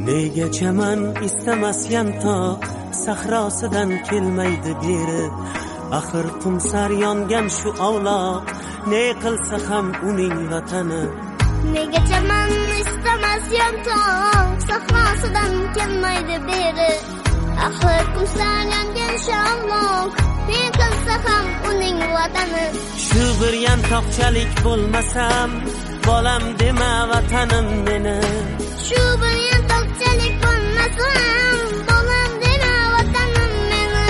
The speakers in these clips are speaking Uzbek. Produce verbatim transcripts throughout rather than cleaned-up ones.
Nega men istamas yantoq sahrosidan kelmaydi beri. Axir qumsar yongan shu avloq, ne qilsa ham uning vatani. Nega men istamas yantoq sahrosidan kelmaydi beri. Axir qumsar yongan shu avloq, ne qilsa ham uning vatani. Shu bir yantoqchalik bo'lmasam, bolam dema vatanim meni. Shu bir yantoqchalik bo'lmasam, bolam dema vatanim meni.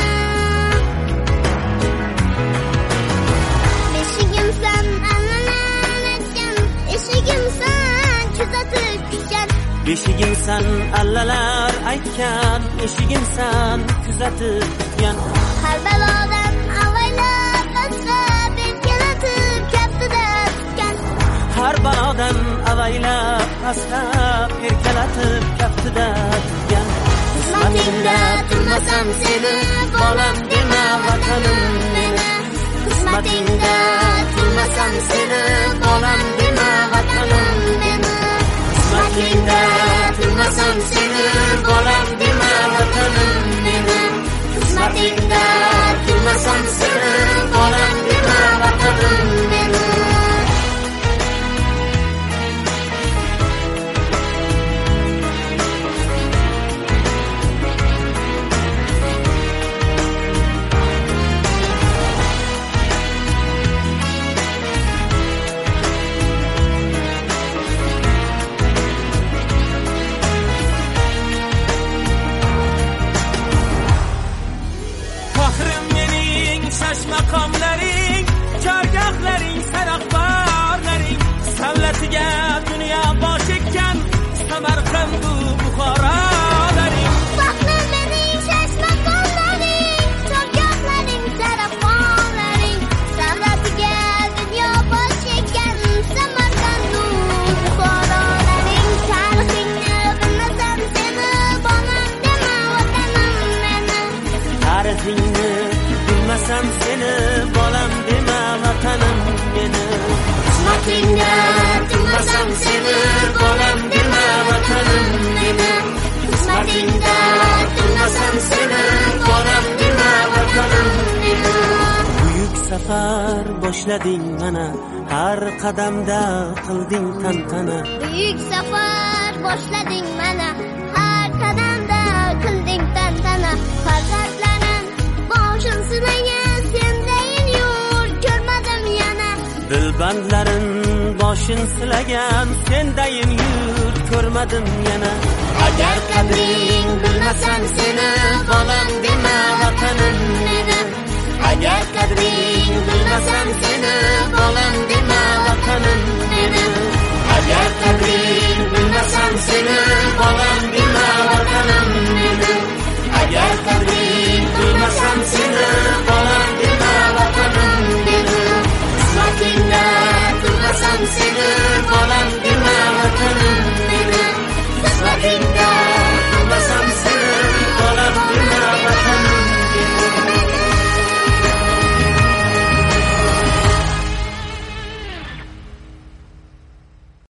Beshigimsan allalar aytgan, eshigimsan kuzatib kutgan. Beshigimsan allalar aytgan, eshigimsan kuzatib kutgan. Har balodan avaylab asrab erkalatib kaftida tutgan. Har balodan avaylab asrab erkalatib kaftida tutgan. Qismatingda turmasam seni, bolam dema vatanim meni. Qismatingda turmasam seni, bolam dema vatanim meni. Qismatingda turmasam seni, bolam dema vatanim meni. Qismatingda turmasam seni, bolam dema vatanim meni. Maqomlaring, chargohlaring, saraqbarlaring, savlatiga dunyo bosh ekkan Samarqand bu Buxorodaring. Faxrim mening shash maqomlaring, chargohlaring, saraqbarlaring, savlatiga dunyo bosh ekkan Samarqand bu Buxorodaring. Tarixingni bilmasam seni, bolam dema vatanim meni. Tarixingni bilmasam seni, bolam dema vatanim meni. Qismatingda turmasam seni, bolam dema vatanim meni. Qismatingda turmasam seni, bolam dema vatanim meni. Buyuk safar boshlading mana, har qadamda qilding tantana. Buyuk safar boshlading mana, har qadamda qilding tantana. Farzandlarim boshim silagan sendayin yurt ko'rmadim yana. Dilbandlarim boshin silagan sendayin yurt ko'rmadim yana. Agar qadring bilmasam sen